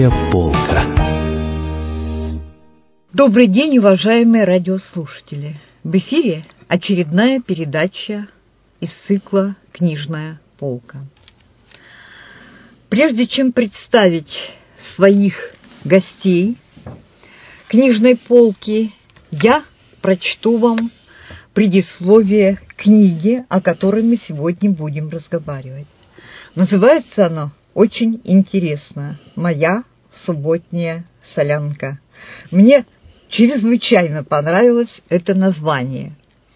Книжная полка. Добрый день, уважаемые радиослушатели! В эфире очередная передача из цикла «Книжная полка». Прежде чем представить своих гостей книжной полки, я прочту вам предисловие книги, о которой мы сегодня будем разговаривать. Называется оно очень интересно «Моя субботняя солянка». Мне чрезвычайно понравилось это название.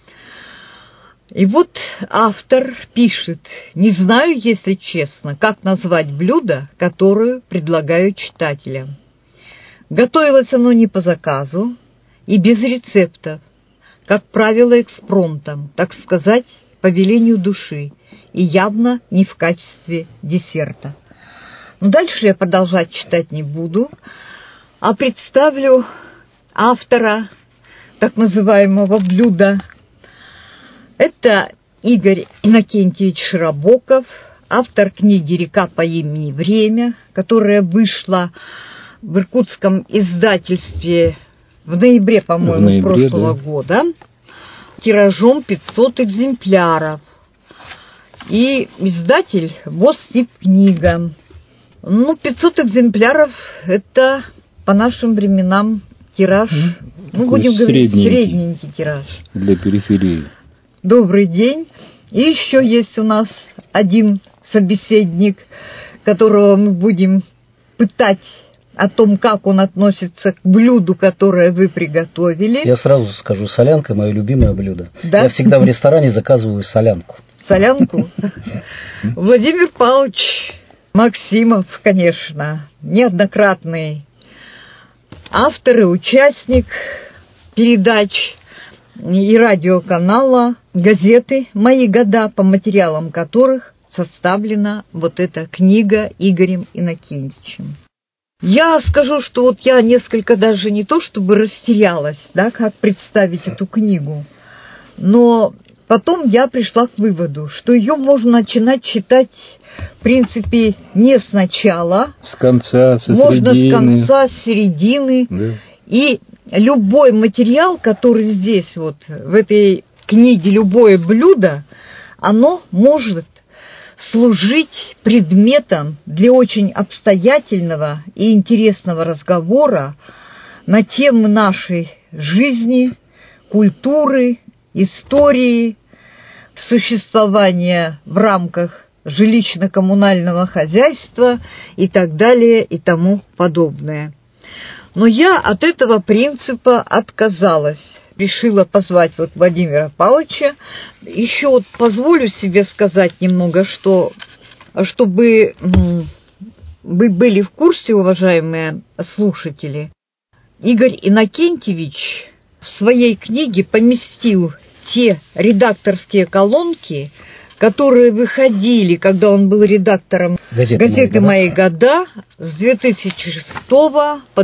И вот автор пишет: «Не знаю, если честно, как назвать блюдо, которое предлагаю читателям. Готовилось оно не по заказу и без рецептов, как правило, экспромтом, так сказать, по велению души, и явно не в качестве десерта». Но дальше я продолжать читать не буду, а представлю автора так называемого блюда. Это Игорь Иннокентьевич Широбоков, автор книги «Река по имени Время», которая вышла в иркутском издательстве в ноябре, по-моему, прошлого года, тиражом 500 экземпляров. И издатель ВОЗ-Сибкнига. 500 экземпляров – это по нашим временам тираж, будем говорить, средненький тираж. Для периферии. Добрый день. И еще есть у нас один собеседник, которого мы будем пытать о том, как он относится к блюду, которое вы приготовили. Я сразу скажу, солянка – мое любимое блюдо. Да? Я всегда в ресторане заказываю солянку. Солянку? Владимир Павлович Максимов, конечно, неоднократный автор и участник передач и радиоканала газеты «Мои года», по материалам которых составлена вот эта книга Игорем Иннокентьевичем. Я скажу, что вот я несколько даже не то чтобы растерялась, да, как представить эту книгу, но потом я пришла к выводу, что ее можно начинать читать, в принципе, не сначала. С конца, со можно середины. С конца, с середины. Да. И любой материал, который здесь, вот в этой книге, любое блюдо, оно может служить предметом для очень обстоятельного и интересного разговора на темы нашей жизни, культуры, истории, существования в рамках жилищно-коммунального хозяйства и так далее и тому подобное. Но я от этого принципа отказалась. Решила позвать вот Владимира Павловича. Еще вот позволю себе сказать немного, что, чтобы вы были в курсе, уважаемые слушатели, Игорь Иннокентьевич в своей книге поместил те редакторские колонки, которые выходили, когда он был редактором газеты «Мои года» с 2006 по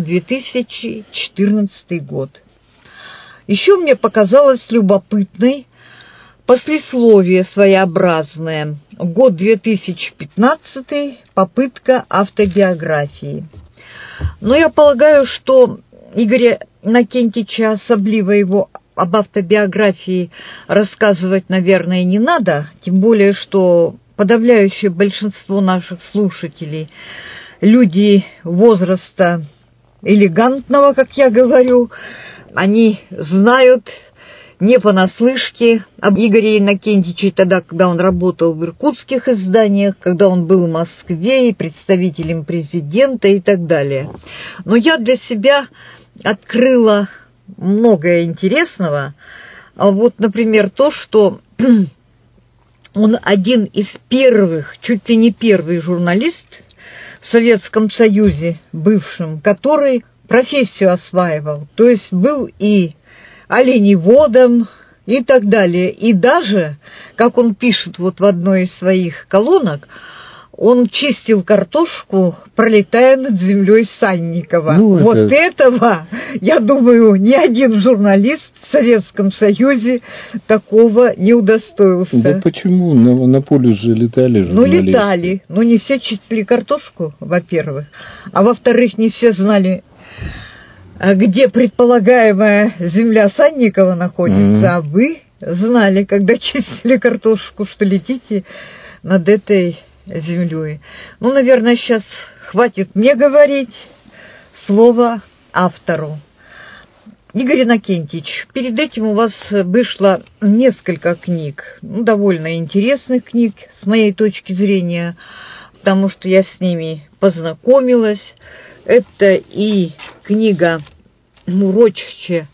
2014 год. Еще мне показалось любопытной послесловие своеобразное. Год 2015, попытка автобиографии. Но я полагаю, что Игоря Иннокентьевича, особливо его об автобиографии, рассказывать, наверное, не надо, тем более, что подавляющее большинство наших слушателей – люди возраста элегантного, как я говорю, они знают не понаслышке об Игоре Иннокентьевиче тогда, когда он работал в иркутских изданиях, когда он был в Москве и представителем президента и так далее. Но я для себя открыла многое интересного. Вот, например, то, что он один из первых, чуть ли не первый журналист в Советском Союзе бывшем, который профессию осваивал, то есть был и оленеводом и так далее. И даже, как он пишет вот в одной из своих колонок, Он чистил картошку, пролетая над землей Санникова. Ну, вот этого, я думаю, ни один журналист в Советском Союзе такого не удостоился. Да почему? На поле же летали журналисты. Ну, летали. Но не все чистили картошку, во-первых. А во-вторых, не все знали, где предполагаемая земля Санникова находится. А вы знали, когда чистили картошку, что летите над этой землей. Ну, наверное, сейчас хватит мне говорить. Слово автору. Игорь Иннокентьевич, перед этим у вас вышло несколько книг, довольно интересных книг, с моей точки зрения, потому что я с ними познакомилась. Это и книга Мурочича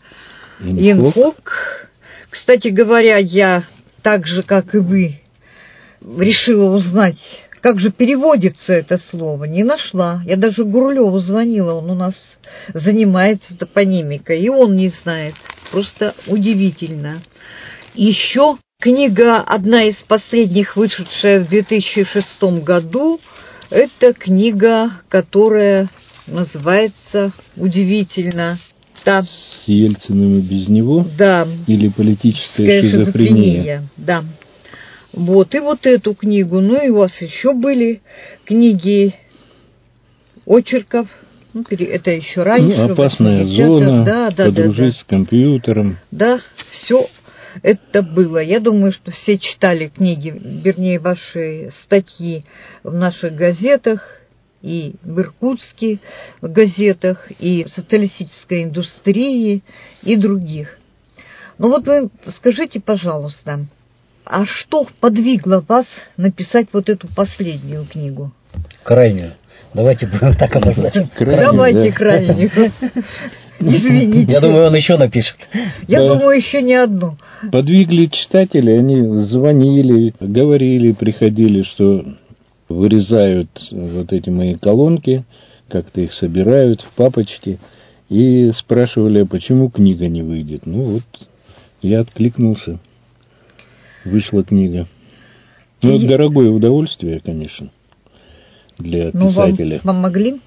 «Инфок». Кстати говоря, я так же, как и вы, решила узнать, как же переводится это слово. Не нашла. Я даже Гурлеву звонила, он у нас занимается топонимикой, и он не знает. Просто удивительно. Еще книга, одна из последних, вышедшая в 2006 году, это книга, которая называется удивительно. Да. С Ельциным и без него? Да. Или политическая шизофрения? Да. Вот, и вот эту книгу. Ну, и у вас еще были книги очерков. Ну, это еще раньше. Ну, «Опасная зона», «Подружись с компьютером». Да, все это было. Я думаю, что все читали книги, вернее, ваши статьи в наших газетах, и в Иркутске в газетах, и в социалистической индустрии, и других. Ну вот вы скажите, пожалуйста, а что подвигло вас написать вот эту последнюю книгу? Крайнюю. Давайте будем так обозначим. Давайте крайнюю. Извините. Я думаю, он еще напишет. Я думаю, еще не одну. Подвигли читатели, они звонили, говорили, приходили, что вырезают вот эти мои колонки, как-то их собирают в папочки, и спрашивали, а почему книга не выйдет. Ну вот, я откликнулся. Вышла книга. Ну, это дорогое удовольствие, конечно, для писателя. Вам помогли?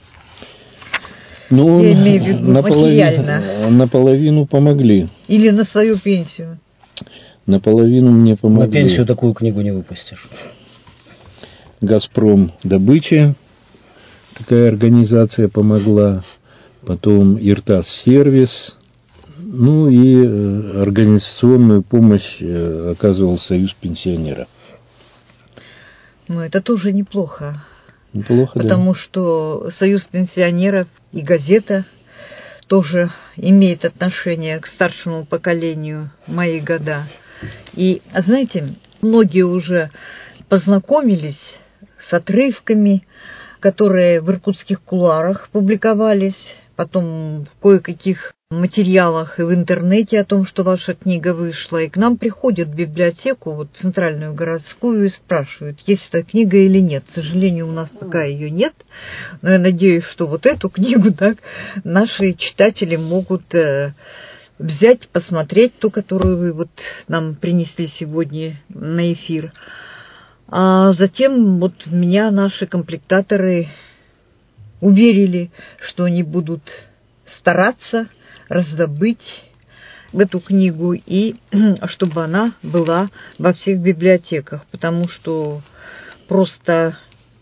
Ну, я имею в виду материально. Наполовину помогли. Или на свою пенсию? Наполовину мне помогли. На пенсию такую книгу не выпустишь. «Газпром Добыча», такая организация помогла. Потом «Иртас Сервис». Ну и организационную помощь оказывал Союз пенсионеров. Ну, это тоже неплохо. Неплохо, потому что Союз пенсионеров и газета тоже имеет отношение к старшему поколению «Мои года». И, знаете, многие уже познакомились с отрывками, которые в иркутских кулуарах публиковались, потом в кое-каких материалах и в интернете о том, что ваша книга вышла. И к нам приходят в библиотеку, вот центральную городскую, и спрашивают, есть эта книга или нет. К сожалению, у нас пока ее нет, но я надеюсь, что вот эту книгу так наши читатели могут взять, посмотреть, ту, которую вы вот нам принесли сегодня на эфир. А затем вот меня наши комплектаторы уверили, что они будут стараться раздобыть эту книгу и чтобы она была во всех библиотеках, потому что просто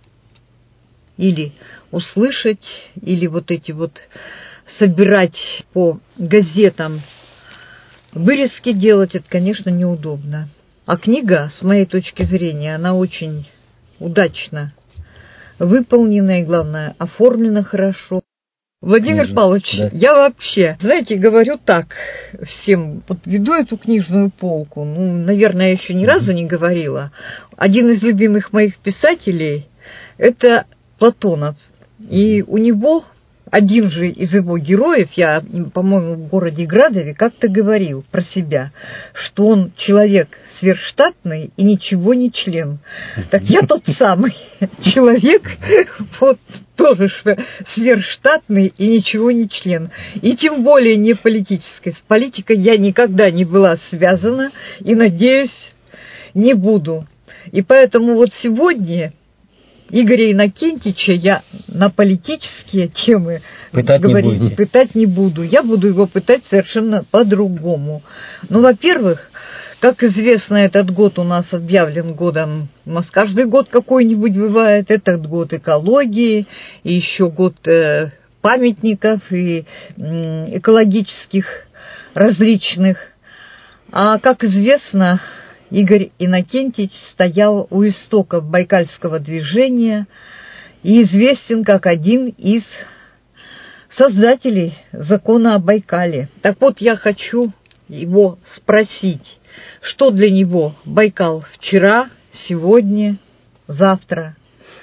или услышать, или вот эти вот собирать по газетам вырезки делать, это, конечно, неудобно. А книга, с моей точки зрения, она очень удачно выполнена и, главное, оформлена хорошо. Владимир Павлович, да. Я вообще, знаете, говорю так всем, вот веду эту книжную полку, наверное, я еще ни разу не говорила. Один из любимых моих писателей – это Платонов. И у него один же из его героев, я, по-моему, в городе Градове как-то говорил про себя, что он человек сверхштатный и ничего не член. Так я тот самый человек, вот тоже сверхштатный и ничего не член. И тем более не политической. С политикой я никогда не была связана и, надеюсь, не буду. И поэтому вот сегодня Игоря Иннокентьевича я на политические темы Пытать пытать не буду. Я буду его пытать совершенно по-другому. Ну, во-первых, как известно, этот год у нас объявлен годом, у нас каждый год какой-нибудь бывает, этот год экологии, и еще год памятников и экологических различных. А как известно, Игорь Иннокентьевич стоял у истоков байкальского движения и известен как один из создателей закона о Байкале. Так вот, я хочу его спросить, что для него Байкал вчера, сегодня, завтра?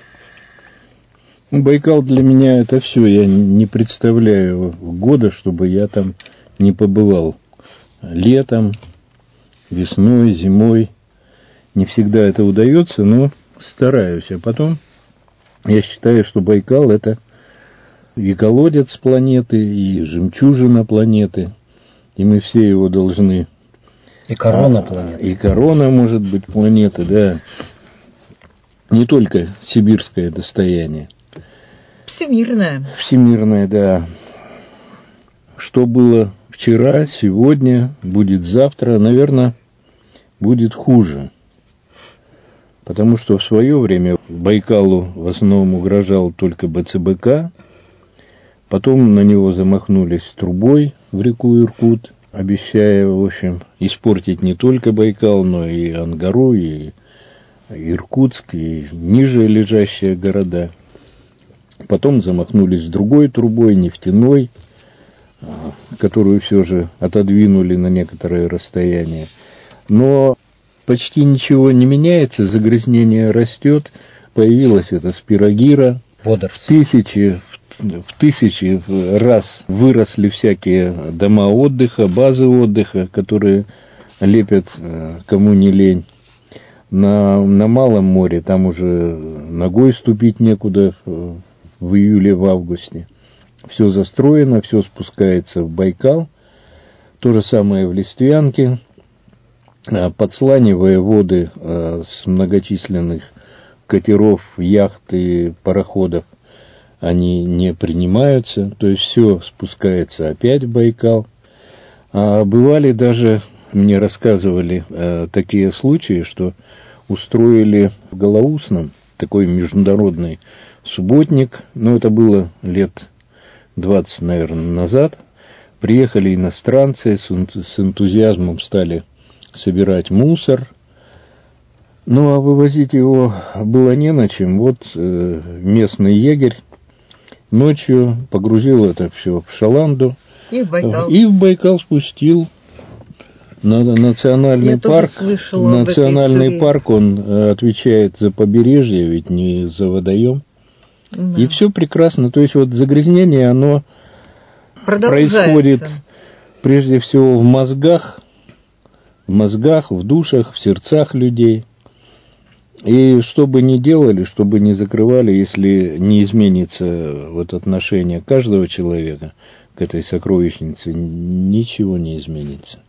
Байкал для меня это все. Я не представляю года, чтобы я там не побывал. Летом, весной, зимой. Не всегда это удается, но стараюсь. А потом я считаю, что Байкал это и колодец планеты, и жемчужина планеты. И мы все его должны... И корона планеты. И корона, может быть, планеты, да. Не только сибирское достояние. Всемирное. Всемирное, да. Что было вчера, сегодня, будет завтра, наверное, будет хуже. Потому что в свое время Байкалу в основном угрожал только БЦБК. Потом на него замахнулись трубой в реку Иркут, обещая, в общем, испортить не только Байкал, но и Ангару, и Иркутск, и ниже лежащие города. Потом замахнулись другой трубой, нефтяной, которую все же отодвинули на некоторое расстояние. Но почти ничего не меняется, загрязнение растет, появилась эта спирогира. В тысячи раз выросли всякие дома отдыха, базы отдыха, которые лепят кому не лень. На Малом море там уже ногой ступить некуда в июле, в августе. Все застроено, все спускается в Байкал. То же самое в Листвянке. Подсланивая воды с многочисленных катеров, яхт и пароходов, они не принимаются. То есть все спускается опять в Байкал. Бывали даже, мне рассказывали такие случаи, что устроили в Голоусном такой международный субботник. Это было лет 20, наверное, назад. Приехали иностранцы, с энтузиазмом стали собирать мусор. А вывозить его было не на чем. Местный егерь ночью погрузил это все в шаланду. И в Байкал спустил. Национальный парк. Национальный парк, он отвечает за побережье, ведь не за водоем. Да. И все прекрасно. То есть загрязнение, оно происходит прежде всего в мозгах, в душах, в сердцах людей. И что бы ни делали, что бы ни закрывали, если не изменится отношение каждого человека к этой сокровищнице, ничего не изменится.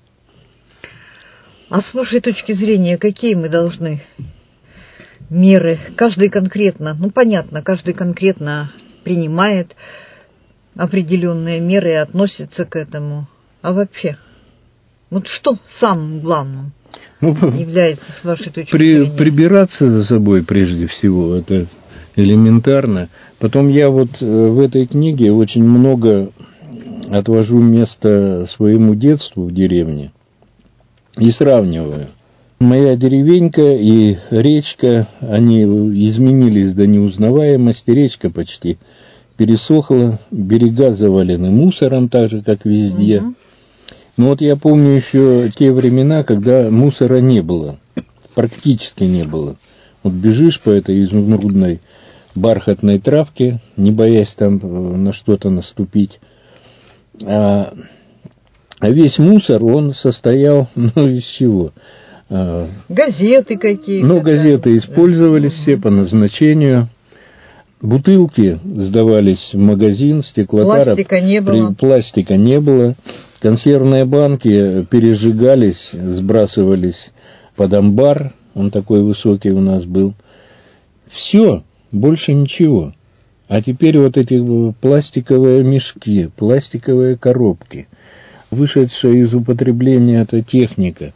А с вашей точки зрения, какие мы должны меры? Каждый конкретно, понятно, каждый конкретно принимает определенные меры и относится к этому. А вообще, что самым главным является, с вашей точки зрения? Прибираться за собой прежде всего, это элементарно. Потом я в этой книге очень много отвожу места своему детству в деревне и сравниваю. Моя деревенька и речка, они изменились до неузнаваемости, речка почти пересохла, берега завалены мусором, так же, как везде. Угу. Но я помню еще те времена, когда мусора не было, практически не было. Бежишь по этой изумрудной бархатной травке, не боясь там на что-то наступить. А весь мусор, он состоял, из чего? Газеты какие-то. Газеты использовались все по назначению. Бутылки сдавались в магазин, стеклотара. Пластика не было. Консервные банки пережигались, сбрасывались под амбар. Он такой высокий у нас был. Все. Больше ничего. А теперь вот эти пластиковые мешки, пластиковые коробки, вышедшая из употребления эта техника,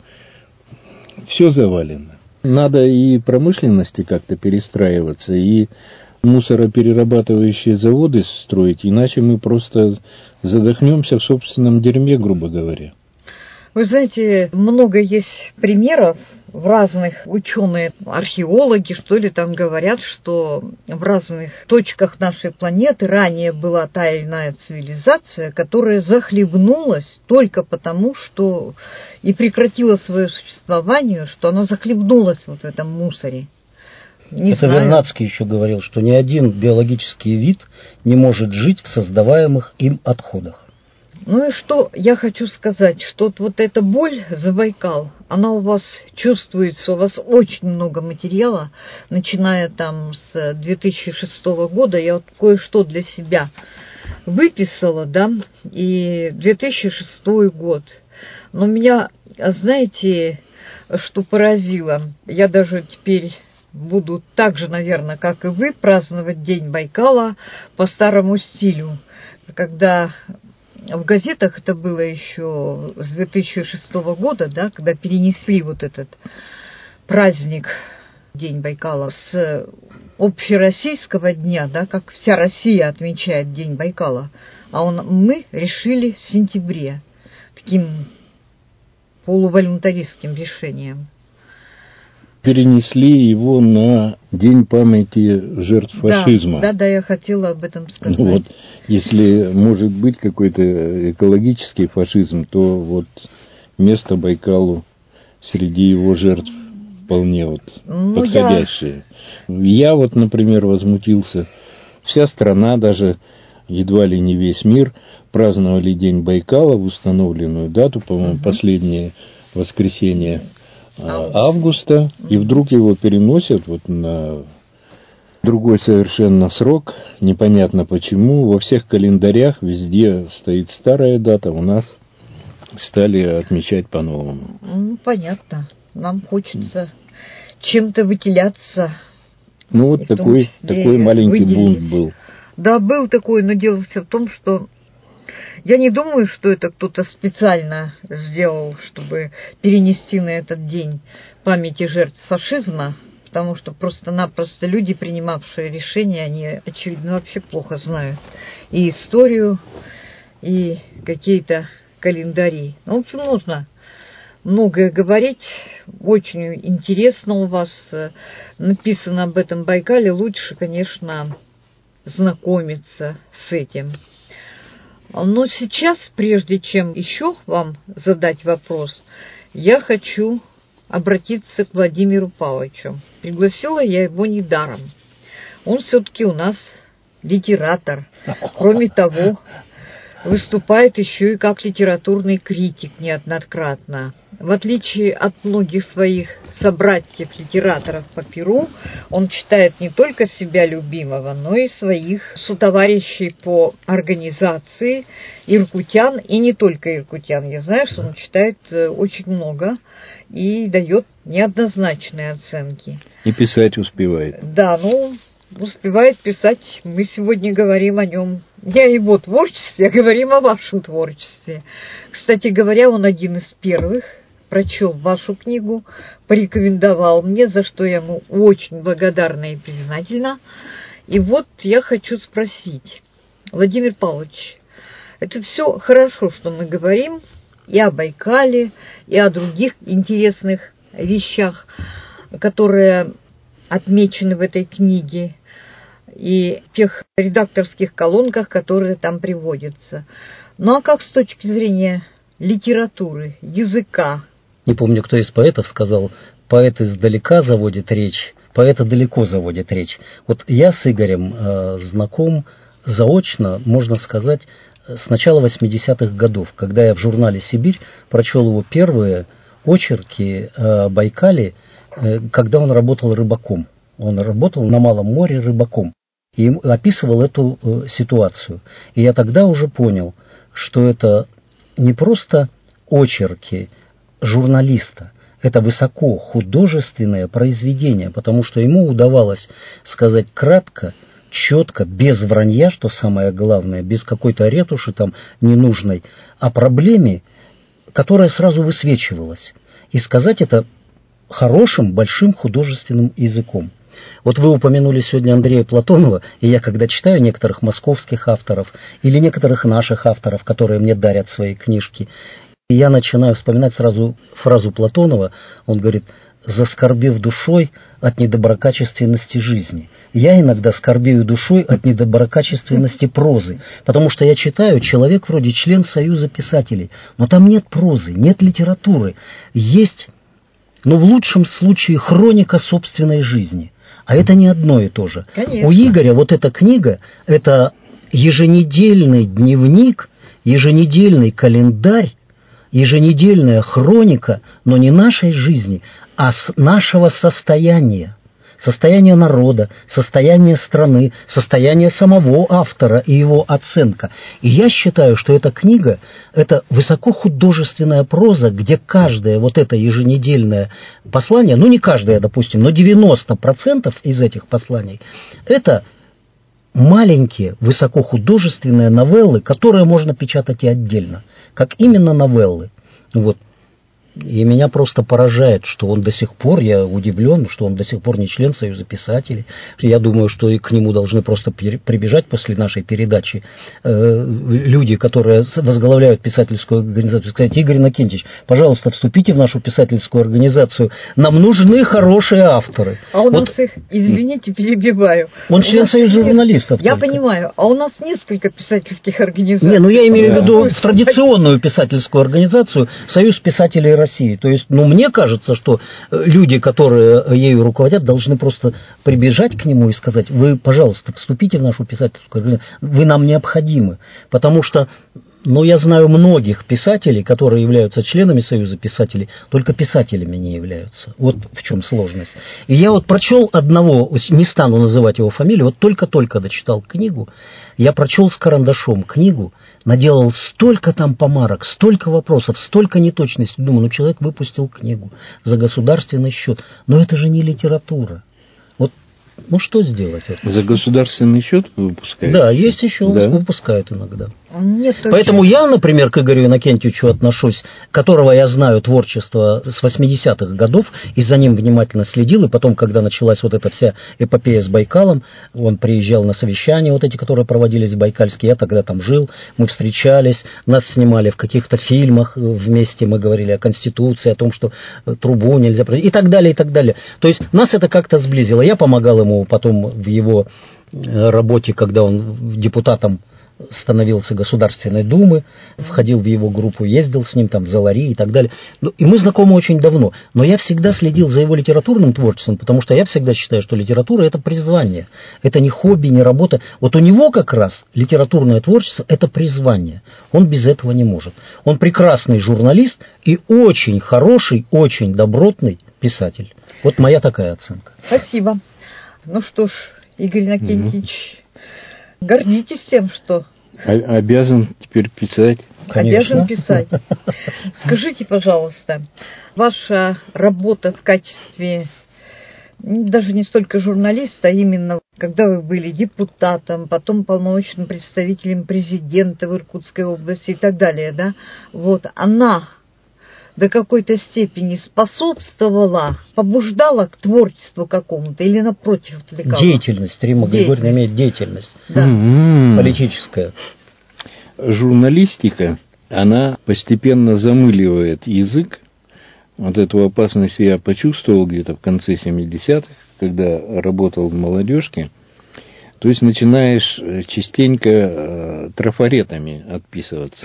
все завалено. Надо и промышленности как-то перестраиваться, и мусороперерабатывающие заводы строить, иначе мы просто задохнемся в собственном дерьме, грубо говоря. Вы знаете, много есть примеров. В разных ученые, археологи, что ли, там говорят, что в разных точках нашей планеты ранее была та или иная цивилизация, которая захлебнулась только потому, что и прекратила свое существование, что она захлебнулась вот в этом мусоре. Это Вернадский еще говорил, что ни один биологический вид не может жить в создаваемых им отходах. Ну и что я хочу сказать, что вот эта боль за Байкал, она у вас чувствуется, у вас очень много материала, начиная там с 2006 года, я вот кое-что для себя выписала, да, и 2006 год. Но меня, знаете, что поразило, я даже теперь буду так же, наверное, как и вы, праздновать День Байкала по старому стилю, когда... В газетах это было еще с 2006 года, да, когда перенесли вот этот праздник, День Байкала, с общероссийского дня, да, как вся Россия отмечает День Байкала, а мы решили в сентябре, таким полуволюнтаристским решением. Перенесли его на День памяти жертв фашизма. Да, я хотела об этом сказать. Ну, вот, если может быть какой-то экологический фашизм, то вот место Байкалу среди его жертв вполне вот подходящее. Я вот, например, возмутился. Вся страна, даже едва ли не весь мир, праздновали День Байкала в установленную дату, по-моему, последнее воскресенье августа, и вдруг его переносят вот на другой совершенно срок, непонятно почему. Во всех календарях везде стоит старая дата, у нас стали отмечать по-новому. Ну, понятно. Нам хочется чем-то выделяться. Ну, вот такой маленький бунт был. Да, был такой, но дело все в том, что я не думаю, что это кто-то специально сделал, чтобы перенести на этот день памяти жертв фашизма, потому что просто-напросто люди, принимавшие решения, они, очевидно, вообще плохо знают и историю, и какие-то календари. Ну, в общем, нужно многое говорить, очень интересно у вас написано об этом Байкале, лучше, конечно, знакомиться с этим. Но сейчас, прежде чем еще вам задать вопрос, я хочу обратиться к Владимиру Павловичу. Пригласила я его недаром. Он все-таки у нас литератор. Кроме того, выступает еще и как литературный критик неоднократно. В отличие от многих своих собратьев-литераторов по перу, он читает не только себя любимого, но и своих сотоварищей по организации, иркутян, и не только иркутян. Я знаю, что он читает очень много и дает неоднозначные оценки. И писать успевает. Да, успевает писать. Мы сегодня говорим о нем. Не о его творчестве, а говорим о вашем творчестве. Кстати говоря, он один из первых прочел вашу книгу, порекомендовал мне, за что я ему очень благодарна и признательна. И вот я хочу спросить, Владимир Павлович, это все хорошо, что мы говорим и о Байкале, и о других интересных вещах, которые отмечены в этой книге, и тех редакторских колонках, которые там приводятся. Ну а как с точки зрения литературы, языка? Не помню, кто из поэтов сказал, поэт издалека заводит речь, поэта далеко заводит речь. Вот я с Игорем знаком заочно, можно сказать, с начала 80-х годов, когда я в журнале «Сибирь» прочел его первые очерки о Байкале, когда он работал рыбаком. Он работал на Малом море рыбаком и описывал эту ситуацию. И я тогда уже понял, что это не просто очерки журналиста, это высоко художественное произведение, потому что ему удавалось сказать кратко, четко, без вранья, что самое главное, без какой-то ретуши там ненужной, о проблеме, которая сразу высвечивалась. И сказать это хорошим, большим художественным языком. Вот вы упомянули сегодня Андрея Платонова, и я, когда читаю некоторых московских авторов или некоторых наших авторов, которые мне дарят свои книжки, я начинаю вспоминать сразу фразу Платонова. Он говорит: «Заскорбев душой от недоброкачественности жизни». Я иногда скорбею душой от недоброкачественности прозы, потому что я читаю, человек вроде член Союза писателей, но там нет прозы, нет литературы, есть, в лучшем случае, хроника собственной жизни. А это не одно и то же. Конечно. У Игоря вот эта книга, это еженедельный дневник, еженедельный календарь, еженедельная хроника, но не нашей жизни, а нашего состояния. Состояние народа, состояние страны, состояние самого автора и его оценка. И я считаю, что эта книга – это высокохудожественная проза, где каждое вот это еженедельное послание, не каждое, допустим, но 90% из этих посланий – это маленькие высокохудожественные новеллы, которые можно печатать и отдельно, как именно новеллы. Вот. И меня просто поражает, что он до сих пор, я удивлен, что он до сих пор не член Союза писателей. Я думаю, что и к нему должны просто прибежать после нашей передачи люди, которые возглавляют писательскую организацию, сказать: Игорь Иннокентьевич, пожалуйста, вступите в нашу писательскую организацию. Нам нужны хорошие авторы. А у нас их, извините, перебиваю. Он член Союза журналистов. Я понимаю, а у нас несколько писательских организаций. Я имею в виду традиционную писательскую организацию Союз писателей России. То есть, мне кажется, что люди, которые ею руководят, должны просто прибежать к нему и сказать: вы, пожалуйста, вступите в нашу писательскую организацию, вы нам необходимы. Потому что, я знаю многих писателей, которые являются членами Союза писателей, только писателями не являются. Вот в чем сложность. И я прочел одного, не стану называть его фамилию, только-только дочитал книгу, я прочел с карандашом книгу, наделал столько там помарок, столько вопросов, столько неточностей. Думаю, человек выпустил книгу за государственный счет. Но это же не литература. Что сделать? За государственный счет выпускают? Да, есть еще, выпускают иногда. Нет, поэтому я, например, к Игорю Иннокентьевичу отношусь, которого я знаю творчество с 80-х годов, и за ним внимательно следил, и потом, когда началась вот эта вся эпопея с Байкалом, он приезжал на совещания, эти, которые проводились в Байкальске, я тогда там жил, мы встречались, нас снимали в каких-то фильмах вместе, мы говорили о Конституции, о том, что трубу нельзя проводить, и так далее, и так далее. То есть нас это как-то сблизило. Я помогал ему потом в его работе, когда он депутатом становился Государственной Думы, входил в его группу, ездил с ним там в Залари и так далее. И мы знакомы очень давно. Но я всегда следил за его литературным творчеством, потому что я всегда считаю, что литература – это призвание. Это не хобби, не работа. Вот у него как раз литературное творчество – это призвание. Он без этого не может. Он прекрасный журналист и очень хороший, очень добротный писатель. Вот моя такая оценка. Спасибо. Что ж, Игорь Иннокентьевич, гордитесь тем, что... Обязан теперь писать. Конечно. Обязан писать. Скажите, пожалуйста, ваша работа в качестве, даже не столько журналиста, а именно, когда вы были депутатом, потом полномочным представителем президента в Иркутской области и так далее, да, она до какой-то степени способствовала, побуждала к творчеству какому-то или напротив отвлекала? Деятельность. Римма Григорьевна имеет деятельность. Да. Политическая. Журналистика, она постепенно замыливает язык. Вот эту опасность я почувствовал где-то в конце 70-х, когда работал в молодежке. То есть начинаешь частенько трафаретами отписываться.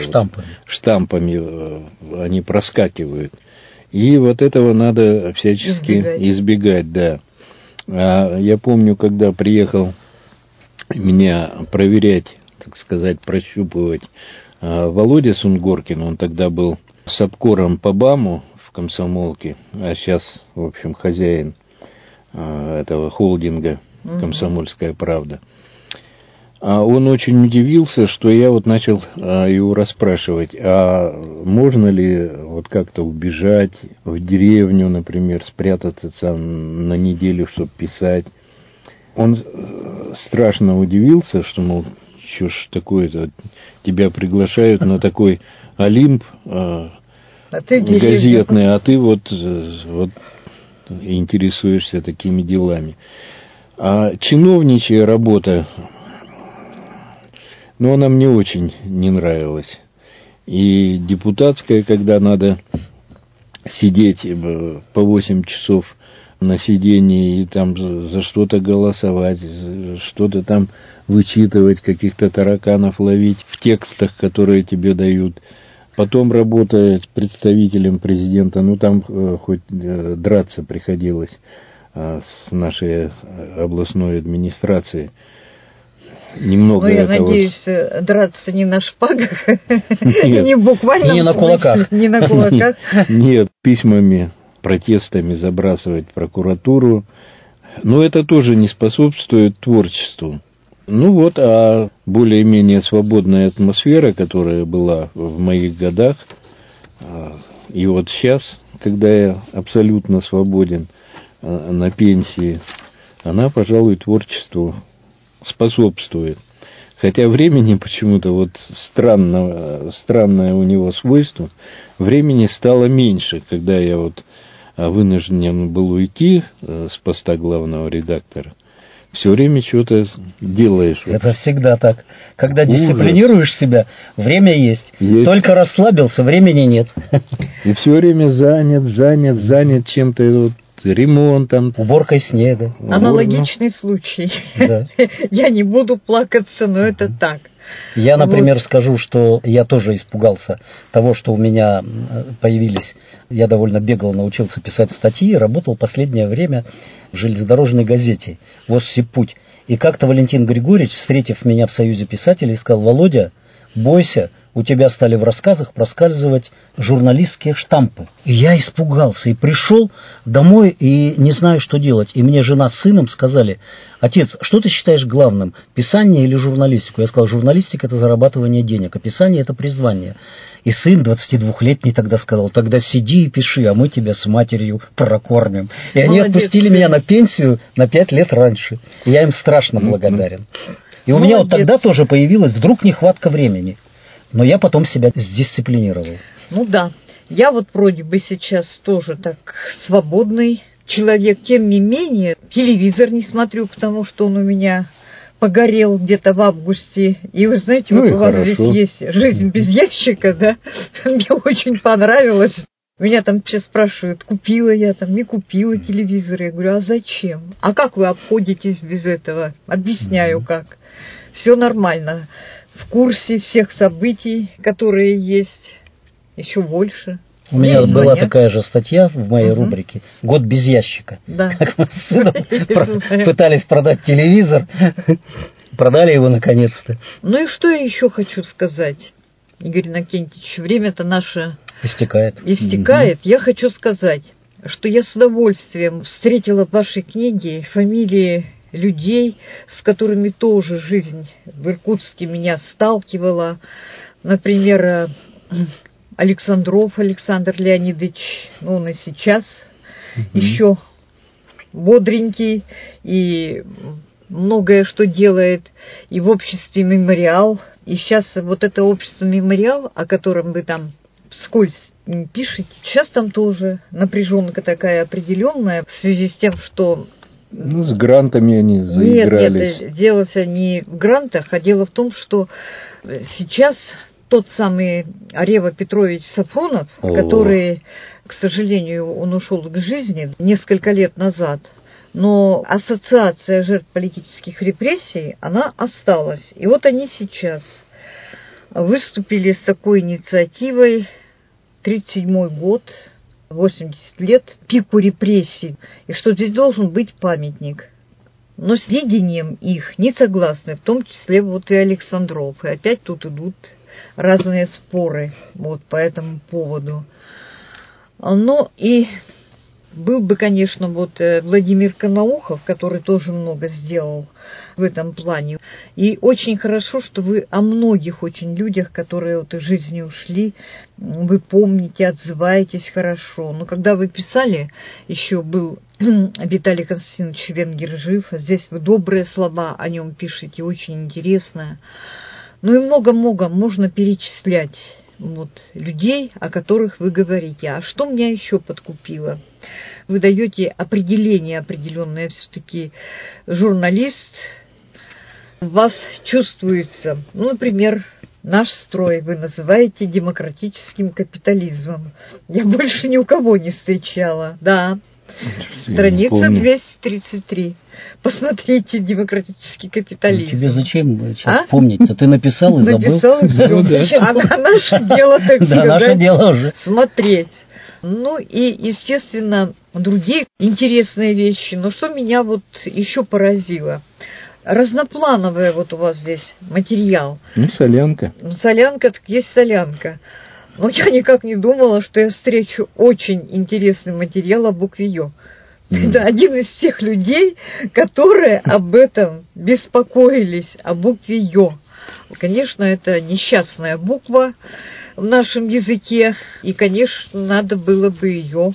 Штампами они проскакивают. И вот этого надо всячески избегать, да. Я помню, когда приехал меня проверять, так сказать, прощупывать Володя Сунгоркин, он тогда был сапкором по БАМу в комсомолке, а сейчас, в общем, хозяин этого холдинга «Комсомольская правда». А он очень удивился, что я вот начал его расспрашивать, а можно ли вот как-то убежать в деревню, например, спрятаться там на неделю, чтобы писать. Он страшно удивился, что, мол, что ж такое-то, тебя приглашают на такой Олимп газетный, а ты вот интересуешься такими делами. А чиновничья работа, но она мне очень не нравилась. И депутатская, когда надо сидеть по 8 часов на сидении и там за что-то голосовать, что-то там вычитывать, каких-то тараканов ловить в текстах, которые тебе дают. Потом работая представителем президента, ну там хоть драться приходилось с нашей областной администрацией. Немного. Ну, я надеюсь, драться не на шпагах, не в буквальном не на кулаках. Не на кулаках. Нет, письмами, протестами забрасывать прокуратуру. Но это тоже не способствует творчеству. Ну вот, а более-менее свободная атмосфера, которая была в моих годах, и вот сейчас, когда я абсолютно свободен на пенсии, она, пожалуй, творчеству способствует. Хотя времени почему-то, вот странное у него свойство, времени стало меньше, когда я вот вынужден был уйти с поста главного редактора. Все время что-то делаешь. Это всегда так. Когда дисциплинируешь себя, время есть. Только расслабился, времени нет. И все время занят чем-то, вот, ремонтом. Уборкой снега. Аналогичный случай. Да. Я не буду плакаться, но это так. Я, например, скажу, что я тоже испугался того, что у меня появились... Я довольно бегал, научился писать статьи, работал последнее время в железнодорожной газете «Воссипуть». И как-то Валентин Григорьевич, встретив меня в Союзе писателей, сказал: «Володя, бойся, у тебя стали в рассказах проскальзывать журналистские штампы». И я испугался, и пришел домой, и не знаю, что делать. И мне жена с сыном сказали: «Отец, что ты считаешь главным, писание или журналистику?» Я сказал: «Журналистика – это зарабатывание денег, а писание – это призвание». И сын 22-летний тогда сказал: «Тогда сиди и пиши, а мы тебя с матерью прокормим». И они отпустили меня на пенсию на 5 лет раньше. И я им страшно благодарен. И у меня вот тогда тоже появилась вдруг нехватка времени. Но я потом себя сдисциплинировал. Ну да, я вот вроде бы сейчас тоже так свободный человек. Тем не менее, телевизор не смотрю, потому что он у меня погорел где-то в августе. И вы знаете, вот у вас здесь есть «Жизнь без ящика», да? Мне очень понравилось. Меня там все спрашивают, купила я там, не купила телевизор. Я говорю: а зачем? А как вы обходитесь без этого? Объясняю как. Все нормально. В курсе всех событий, которые есть, еще больше. У меня была такая же статья в моей рубрике «Год без ящика». Да. Как мы с сыном пытались продать телевизор, продали его наконец-то. Ну и что я еще хочу сказать, Игорь Иннокентьевич, время-то наше истекает. Я хочу сказать, что я с удовольствием встретила в вашей книге фамилии людей, с которыми тоже жизнь в Иркутске меня сталкивала. Например, Александров Александр Леонидович, он и сейчас еще бодренький и многое что делает. И в обществе «Мемориал». И сейчас вот это общество «Мемориал», о котором вы там вскользь пишете, сейчас там тоже напряженка такая определенная в связи с тем, что... Ну, с грантами они заигрались. Нет, дело-то не в грантах, а дело в том, что сейчас тот самый Рева Петрович Сафронов, который, к сожалению, он ушел к жизни несколько лет назад, но ассоциация жертв политических репрессий, она осталась. И вот они сейчас выступили с такой инициативой, 37-й год, 80 лет, пику репрессий, и что здесь должен быть памятник. Но с видением их не согласны, в том числе вот и Александров. И опять тут идут разные споры вот по этому поводу. Ну и Был бы, конечно, вот Владимир Коноухов, который тоже много сделал в этом плане. И очень хорошо, что вы о многих очень людях, которые вот из жизни ушли, вы помните, отзываетесь хорошо. Но когда вы писали, еще был Виталий Константинович Венгер жив, здесь вы добрые слова о нем пишете, очень интересно. Ну и много-много можно перечислять. Вот, людей, о которых вы говорите. А что меня еще подкупило? Вы даете определение определенное, все-таки журналист, в вас чувствуется, ну, например, наш строй вы называете демократическим капитализмом. Я больше ни у кого не встречала, да. Страница 233. Посмотрите «Демократический капитализм». Тебе зачем сейчас помнить-то? Ты написал и забыл. Написал и все. А наше дело, так сказать, наше дело уже смотреть. Ну и, естественно, другие интересные вещи. Но что меня вот еще поразило? Разноплановый вот у вас здесь материал. Ну, солянка. Солянка, так есть солянка. Но я никак не думала, что я встречу очень интересный материал о букве «Ё». Это один из тех людей, которые об этом беспокоились, о букве «Ё». Конечно, это несчастная буква в нашем языке, и, конечно, надо было бы ее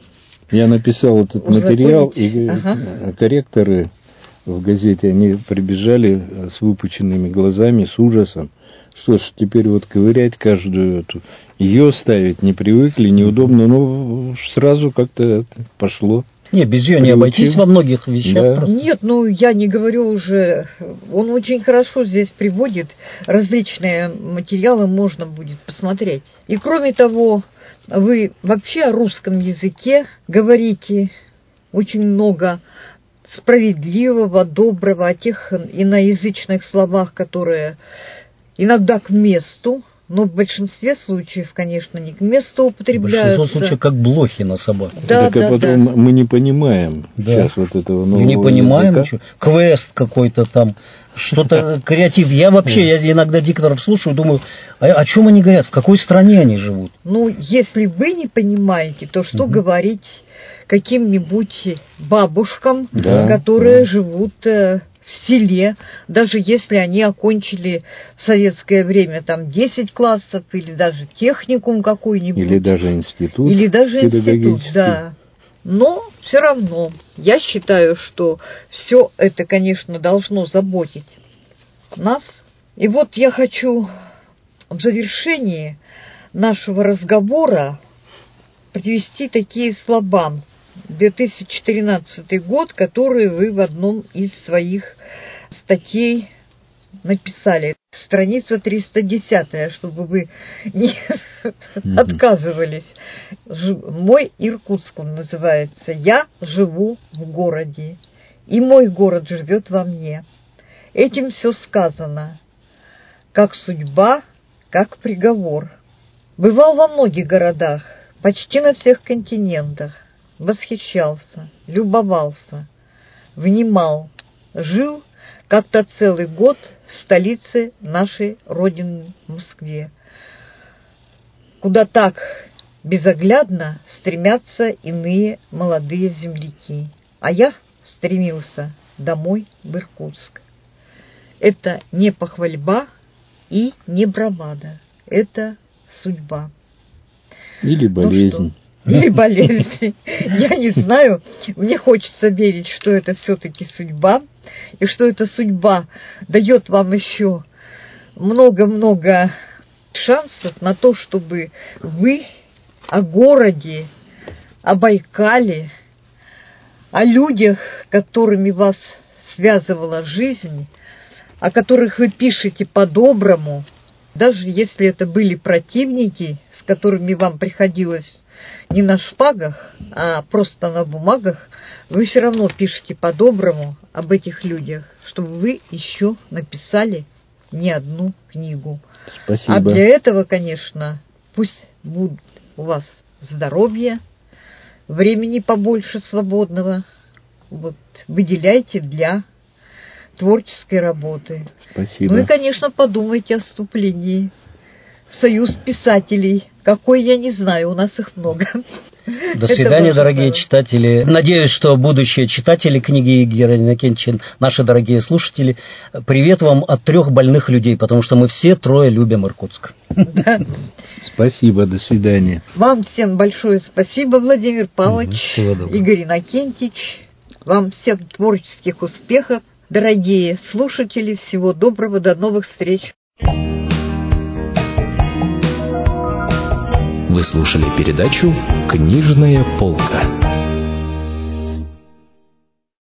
Я написал этот материал, и корректоры в газете, они прибежали с выпученными глазами, с ужасом. Что ж, теперь вот ковырять каждую эту, ее ставить не привыкли, неудобно, но сразу как-то пошло. Не, без ее не обойтись во многих вещах. Да. Нет, ну я не говорю уже, он очень хорошо здесь приводит, различные материалы можно будет посмотреть. И кроме того, вы вообще о русском языке говорите очень много справедливого, доброго, о тех иноязычных словах, которые иногда к месту, но в большинстве случаев, конечно, не к месту употребляются. В большинстве случаев как блохи на собаку. Да, так, а потом мы не понимаем сейчас вот этого нового не понимаем языка. ничего. Квест какой-то там, что-то креатив. Я вообще, я иногда дикторов слушаю, думаю, о чем они говорят, в какой стране они живут? Ну, если вы не понимаете, то что говорить каким-нибудь бабушкам, которые живут в селе, даже если они окончили в советское время там 10 классов или даже техникум какой-нибудь. Или даже институт. Или даже институт, да. Но все равно я считаю, что все это, конечно, должно заботить нас. И вот я хочу в завершении нашего разговора привести такие слова. 2013 год, которые вы в одном из своих статей написали. Страница 310, чтобы вы не отказывались. «Мой Иркутск» он называется. «Я живу в городе, и мой город живет во мне. Этим все сказано. Как судьба, как приговор. Бывал во многих городах, почти на всех континентах. Восхищался, любовался, внимал, жил как-то целый год в столице нашей родины Москве, куда так безоглядно стремятся иные молодые земляки. А я стремился домой в Иркутск. Это не похвальба и не бравада, это судьба». Или болезнь. Или болезнь. Я не знаю. Мне хочется верить, что это все-таки судьба, и что эта судьба дает вам еще много-много шансов на то, чтобы вы о городе, о Байкале, о людях, которыми вас связывала жизнь, о которых вы пишете по-доброму, даже если это были противники, с которыми вам приходилось не на шпагах, а просто на бумагах, вы все равно пишете по-доброму об этих людях, чтобы вы еще написали не одну книгу. Спасибо. А для этого, конечно, пусть будет у вас здоровье, времени побольше свободного, вот, выделяйте для творческой работы. Спасибо. Ну и, конечно, подумайте о вступлении Союз писателей. Какой, я не знаю, у нас их много. До свидания, дорогие читатели. Надеюсь, что будущие читатели книги Геры Иннокентьевны, наши дорогие слушатели, привет вам от 3 больных людей, потому что мы все 3 любим Иркутск. Да. Спасибо, до свидания. Вам всем большое спасибо, Владимир Павлович, Игорь Иннокентьевич. Вам всем творческих успехов, дорогие слушатели. Всего доброго, до новых встреч. Вы слушали передачу «Книжная полка».